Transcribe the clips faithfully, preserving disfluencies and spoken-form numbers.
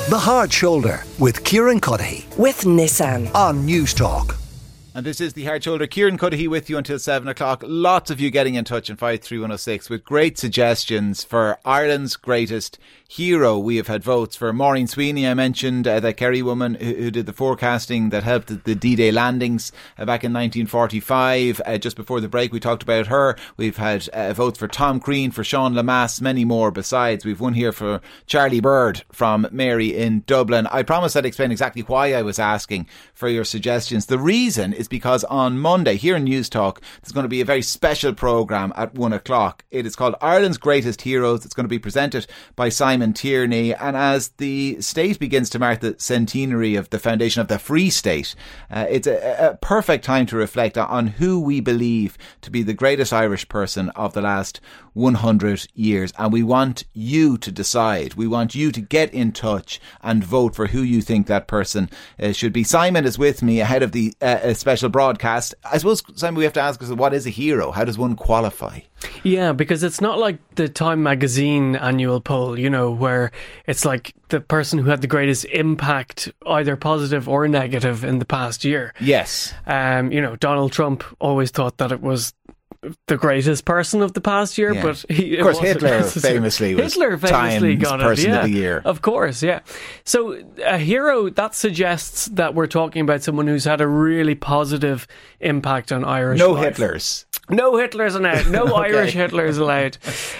The Hard Shoulder with Kieran Cuddihy with Nissan on News Talk. And this is The Hard Shoulder. Kieran Cuddihy with you until seven o'clock. Lots of you getting in touch on five three one oh six with great suggestions for Ireland's greatest hero. We have had votes for Maureen Sweeney. I mentioned uh, the Kerry woman who, who did the forecasting that helped the D-Day landings uh, back in nineteen forty-five. Uh, just before the break, we talked about her. We've had uh, votes for Tom Crean, for Sean Lamass, many more besides. We've one here for Charlie Bird from Mary in Dublin. I promised I'd explain exactly why I was asking for your suggestions. The reason is because on Monday here in News Talk there's going to be a very special programme at one o'clock. It is called Ireland's Greatest Heroes. It's going to be presented by Simon Tierney, and as the state begins to mark the centenary of the foundation of the Free State, uh, it's a, a perfect time to reflect on who we believe to be the greatest Irish person of the last one hundred years, and we want you to decide. We want you to get in touch and vote for who you think that person uh, should be. Simon is with me ahead of the uh, special broadcast. I suppose, Simon, we have to ask us, what is a hero? How does one qualify? Yeah, because it's not like the Time magazine annual poll, you know, where it's like the person who had the greatest impact, either positive or negative, in the past year. Yes. Um, you know, Donald Trump always thought that it was the greatest person of the past year, yeah. but he, of course Hitler famously was Hitler famously Time's got person it, yeah. of the year. Of course, yeah. So a hero, that suggests that we're talking about someone who's had a really positive impact on Irish No life. Hitlers. No Hitlers allowed. No okay. Irish Hitlers allowed.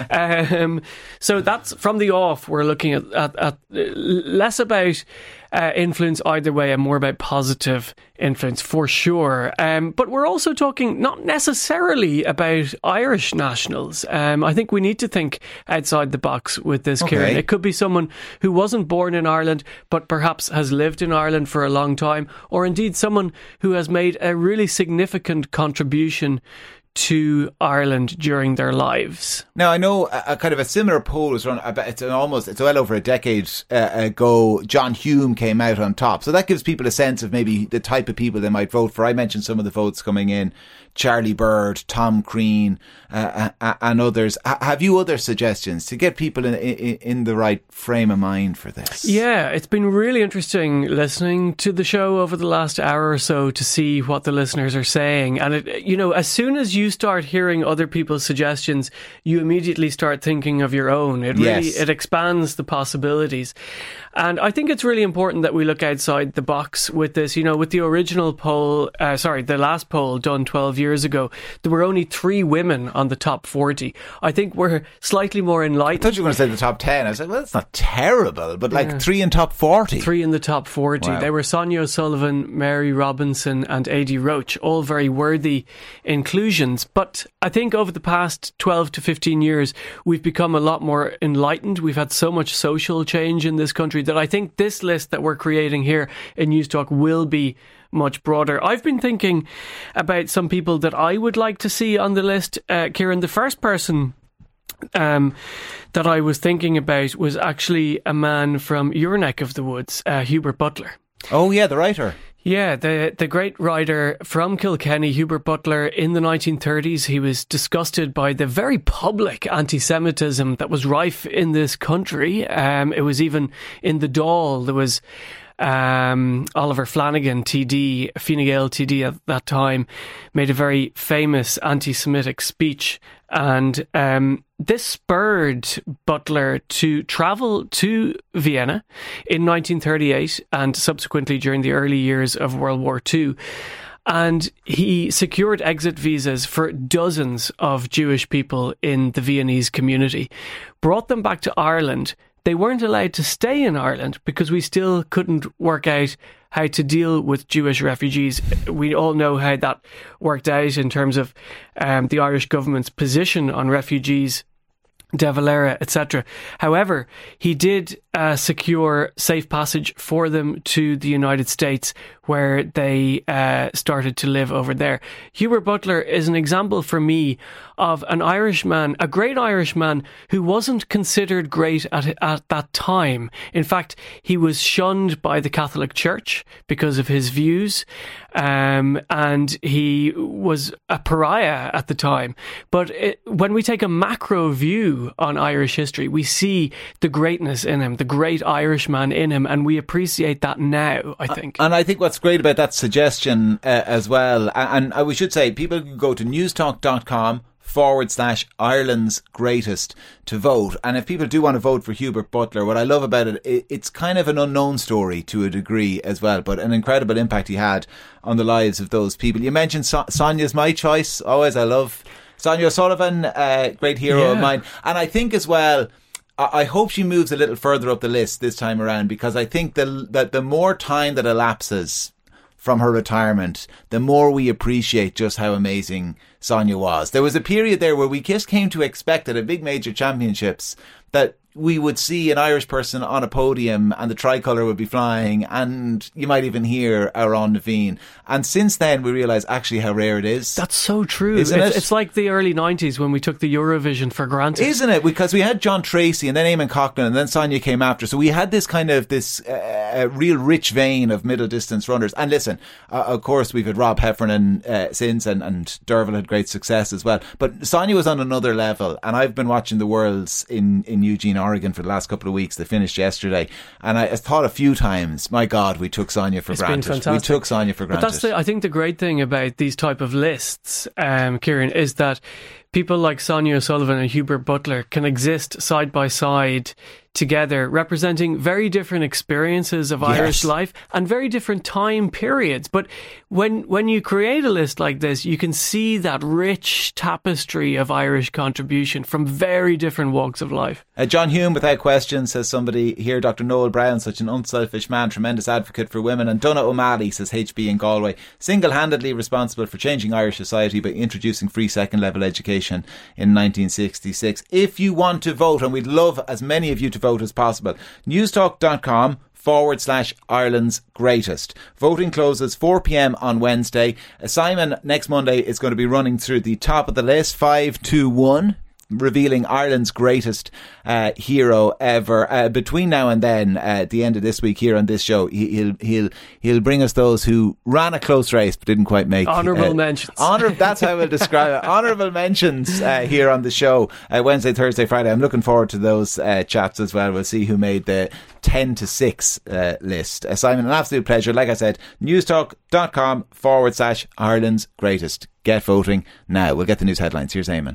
Um, so that's from the off. We're looking at, at, at less about uh, influence either way and more about positive influence for sure. Um, but we're also talking not necessarily about Irish nationals. Um, I think we need to think outside the box with this, okay. Kieran. It could be someone who wasn't born in Ireland but perhaps has lived in Ireland for a long time, or indeed someone who has made a really significant contribution to Ireland during their lives. Now, I know a, a kind of a similar poll was run, it's an almost, it's well over a decade uh, ago. John Hume came out on top. So that gives people a sense of maybe the type of people they might vote for. I mentioned some of the votes coming in. Charlie Bird, Tom Crean, uh, uh, and others. H- have you other suggestions to get people in, in in the right frame of mind for this? Yeah, it's been really interesting listening to the show over the last hour or so to see what the listeners are saying. And, it, you know, as soon as you start hearing other people's suggestions, you immediately start thinking of your own. It really, yes. it expands the possibilities. And I think it's really important that we look outside the box with this. You know, with the original poll, uh, sorry, the last poll done twelve years ago, there were only three women on the top forty. I think we're slightly more enlightened. I thought you were going to say the top ten. I was like, well, that's not terrible, but like yeah. three in top forty. Three in the top forty. Wow. They were Sonia O'Sullivan, Mary Robinson and Adi Roach, all very worthy inclusions. But I think over the past twelve to fifteen years, we've become a lot more enlightened. We've had so much social change in this country that I think this list that we're creating here in News Talk will be much broader. I've been thinking about some people that I would like to see on the list. Uh, Kieran, the first person um, that I was thinking about was actually a man from your neck of the woods, uh, Hubert Butler. Oh yeah, the writer. Yeah, the the great writer from Kilkenny, Hubert Butler. In the nineteen thirties, he was disgusted by the very public anti-Semitism that was rife in this country. Um, it was even in the Dáil. There was um, Oliver Flanagan, T D, Fine Gael T D at that time, made a very famous anti-Semitic speech. And um, this spurred Butler to travel to Vienna in nineteen thirty-eight and subsequently during the early years of World War Two. And he secured exit visas for dozens of Jewish people in the Viennese community, brought them back to Ireland. They weren't allowed to stay in Ireland because we still couldn't work out how to deal with Jewish refugees. We all know how that worked out in terms of um, the Irish government's position on refugees, De Valera, et cetera. However, he did uh, secure safe passage for them to the United States, where they uh, started to live over there. Hubert Butler is an example for me of an Irishman, a great Irishman who wasn't considered great at at that time. In fact, he was shunned by the Catholic Church because of his views, um, and he was a pariah at the time. But it, when we take a macro view on Irish history, we see the greatness in him, the great Irishman in him, and we appreciate that now, I think. And I think what's great about that suggestion uh, as well, and, and we should say people can go to newstalk.com forward slash Ireland's greatest to vote. And if people do want to vote for Hubert Butler, what I love about it, it, it's kind of an unknown story to a degree as well, but an incredible impact he had on the lives of those people. You mentioned so- Sonia's my choice. Always, I love Sonia O'Sullivan, uh, great hero yeah. of mine. And I think as well, I hope she moves a little further up the list this time around, because I think the, that the more time that elapses from her retirement, the more we appreciate just how amazing Sonia was. There was a period there where we just came to expect at a big major championships that we would see an Irish person on a podium and the tricolour would be flying, and you might even hear Aaron Naveen. And since then we realise actually how rare it is. That's so true. Isn't it's, it? It's like the early nineties when we took the Eurovision for granted. Isn't it? Because we had John Tracy and then Eamon Coughlin and then Sonia came after. So we had this kind of this uh, real rich vein of middle distance runners. And listen, uh, of course we've had Rob Heffernan uh, since, and, and Derval had great success as well. But Sonia was on another level, and I've been watching the Worlds in, in Eugene, Oregon for the last couple of weeks. They finished yesterday, and I, I thought a few times, my God, we took Sonia for it's granted. Been fantastic. We took Sonia for granted. But that's the, I think the great thing about these type of lists, um, Kieran, is that people like Sonia O'Sullivan and Hubert Butler can exist side by side together, representing very different experiences of yes. Irish life and very different time periods. But when when you create a list like this, you can see that rich tapestry of Irish contribution from very different walks of life. Uh, John Hume, without question, says somebody here. Doctor Noel Brown, such an unselfish man, tremendous advocate for women. And Donna O'Malley, says H B in Galway, single-handedly responsible for changing Irish society by introducing free second level education in nineteen sixty-six. If you want to vote, and we'd love as many of you to vote as possible, newstalk.com forward slash Ireland's greatest. Voting closes four p.m. on Wednesday. Uh, Simon, next Monday, is going to be running through the top of the list, five two one, revealing Ireland's greatest uh, hero ever. Uh, between now and then, uh, at the end of this week here on this show, he, he'll he'll he'll bring us those who ran a close race but didn't quite make honourable uh, mentions. Honor, that's how we'll describe it. Honourable mentions uh, here on the show, uh, Wednesday, Thursday, Friday. I'm looking forward to those uh, chats as well. We'll see who made the ten to six uh, list. Uh, Simon, an absolute pleasure. Like I said, newstalk.com forward slash Ireland's greatest. Get voting now. We'll get the news headlines. Here's Eamon.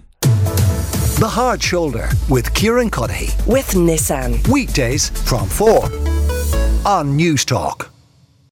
The Hard Shoulder with Kieran Cuddihy. With Nissan. Weekdays from four on Newstalk.